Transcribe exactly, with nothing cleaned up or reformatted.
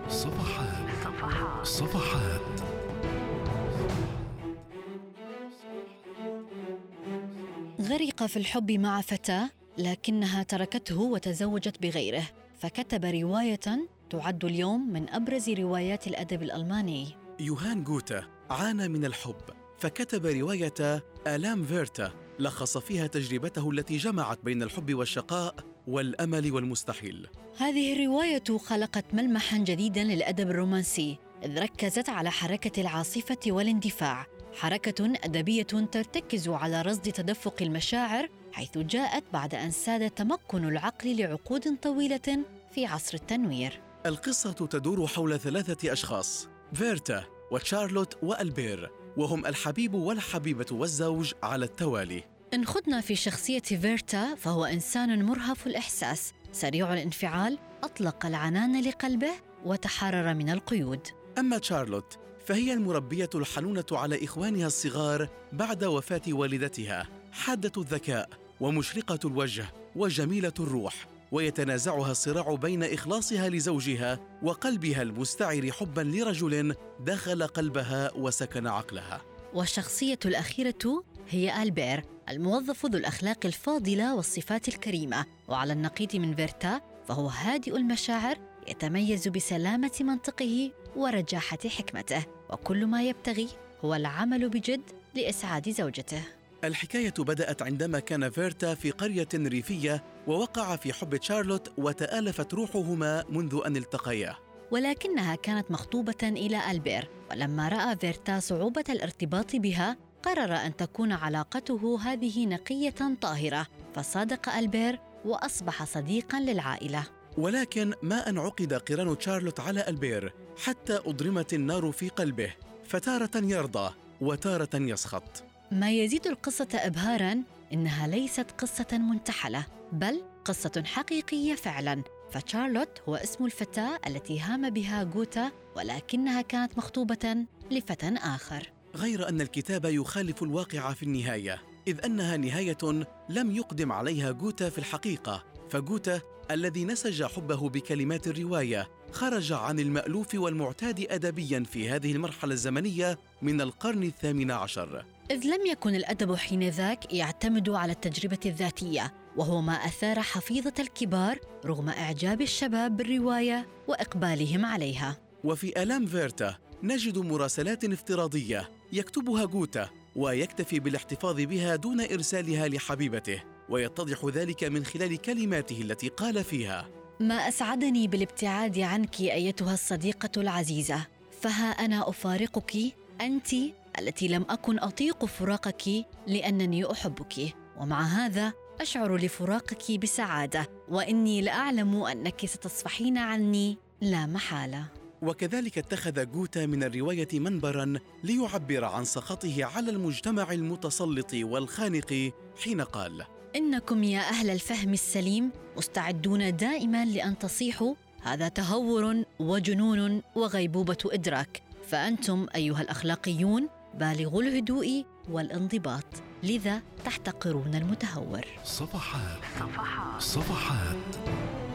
صفحات صفحات صفحات غرق في الحب مع فتاة لكنها تركته وتزوجت بغيره، فكتب رواية تعد اليوم من أبرز روايات الأدب الألماني. يوهان غوته عانى من الحب فكتب رواية آلام فيرتا، لخص فيها تجربته التي جمعت بين الحب والشقاء والأمل والمستحيل. هذه الرواية خلقت ملمحاً جديداً للأدب الرومانسي، إذ ركزت على حركة العاصفة والاندفاع، حركة أدبية ترتكز على رصد تدفق المشاعر، حيث جاءت بعد أن ساد تمكن العقل لعقود طويلة في عصر التنوير. القصة تدور حول ثلاثة أشخاص، فيرتا وتشارلوت وألبير، وهم الحبيب والحبيبة والزوج على التوالي. إن خضنا في شخصية فيرتا فهو إنسان مرهف الإحساس، سريع الانفعال، أطلق العنان لقلبه وتحرر من القيود. أما تشارلوت فهي المربية الحنونة على إخوانها الصغار بعد وفاة والدتها، حادة الذكاء ومشرقة الوجه وجميلة الروح، ويتنازعها الصراع بين إخلاصها لزوجها وقلبها المستعر حباً لرجل دخل قلبها وسكن عقلها. والشخصية الأخيرة هي ألبير، الموظف ذو الأخلاق الفاضلة والصفات الكريمة، وعلى النقيض من فيرتا فهو هادئ المشاعر، يتميز بسلامة منطقه ورجاحة حكمته، وكل ما يبتغي هو العمل بجد لإسعاد زوجته. الحكاية بدأت عندما كان فيرتا في قرية ريفية ووقع في حب تشارلوت وتآلفت روحهما منذ أن التقيا، ولكنها كانت مخطوبة إلى ألبير، ولما رأى فيرتا صعوبة الارتباط بها قرر أن تكون علاقته هذه نقية طاهرة، فصادق ألبير وأصبح صديقاً للعائلة. ولكن ما أن عقد قران تشارلوت على ألبير حتى أضرمت النار في قلبه، فتارة يرضى وتارة يسخط. ما يزيد القصة إبهاراً إنها ليست قصة منتحلة، بل قصة حقيقية فعلاً، فتشارلوت هو اسم الفتاة التي هام بها غوتا، ولكنها كانت مخطوبة لفتى آخر. غير أن الكتاب يخالف الواقع في النهاية، إذ أنها نهاية لم يقدم عليها غوتا في الحقيقة، فغوتا الذي نسج حبه بكلمات الرواية خرج عن المألوف والمعتاد أدبياً في هذه المرحلة الزمنية من القرن الثامن عشر، إذ لم يكن الأدب حينذاك يعتمد على التجربة الذاتية، وهو ما أثار حفيظة الكبار رغم إعجاب الشباب بالرواية وإقبالهم عليها. وفي آلام فيرتا نجد مراسلات افتراضية يكتبها غوتا ويكتفي بالاحتفاظ بها دون إرسالها لحبيبته، ويتضح ذلك من خلال كلماته التي قال فيها: ما أسعدني بالابتعاد عنك أيتها الصديقة العزيزة، فها أنا أفارقك، أنت التي لم أكن أطيق فراقك لأنني أحبك، ومع هذا أشعر لفراقك بسعادة، وإني لأعلم أنك ستصفحين عني لا محالة. وكذلك اتخذ غوتا من الرواية منبراً ليعبر عن سخطه على المجتمع المتسلط والخانق حين قال: إنكم يا أهل الفهم السليم مستعدون دائماً لأن تصيحوا، هذا تهور وجنون وغيبوبة إدراك، فأنتم أيها الأخلاقيون بالغوا الهدوء والانضباط، لذا تحتقرون المتهور. صفحات صفحات صفحات